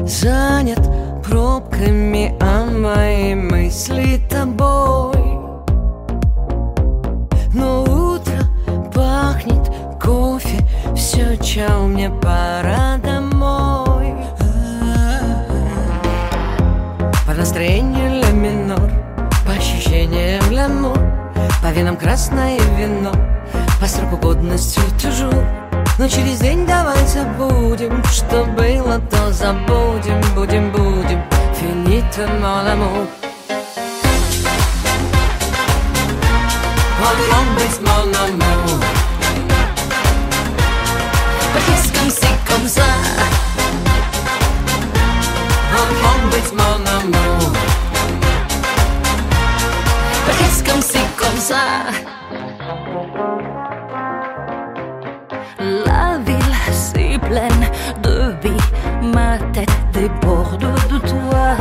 занят пробками, а мои мысли тобой. Но утро пахнет кофе, все, чао, мне пора домой. По настроению ля минор, по ощущениям лямур, по венам красное вино, по сроку годности тужур. Но через день давай забудем, что было, то забудем. Будем финита, mon amour. All along with mon amour. Parce que c'est comme ça. All along with mon amour. Parce que c'est comme ça. La ville si pleine de vie, ma tête déborde de toi.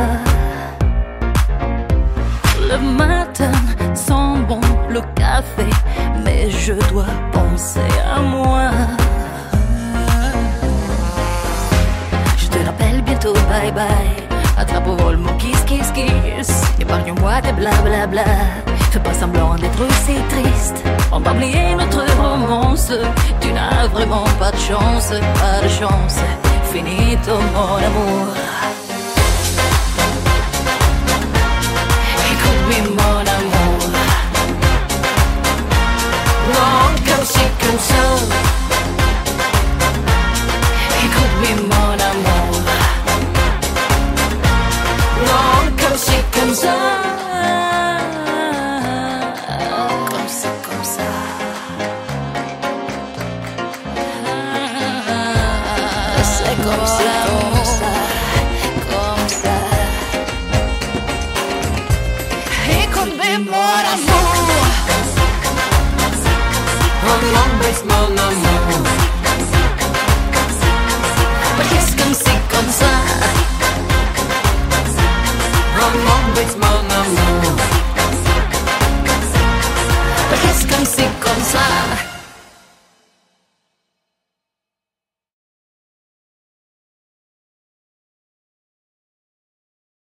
Le matin sent bon le café, mais je dois penser à moi. Je te rappelle bientôt bye bye. Attrape au vol mon kiss kiss kiss. Épargne-moi tes blablabla. Fais pas semblant d'être si triste. On va oublier notre romance. Tu n'as vraiment pas de chance, pas de chance. Finito mon amour. Écoute-moi mon amour. Non, comme ci, comme ça. Écoute-moi mon amour. Non, comme ci, comme ça. Comme ça. C'est comme ça, comme ça. Écoute-moi mon amour. All along with mon amour. Parce que c'est comme ça. All along with mon amour. Parce que c'est comme ça.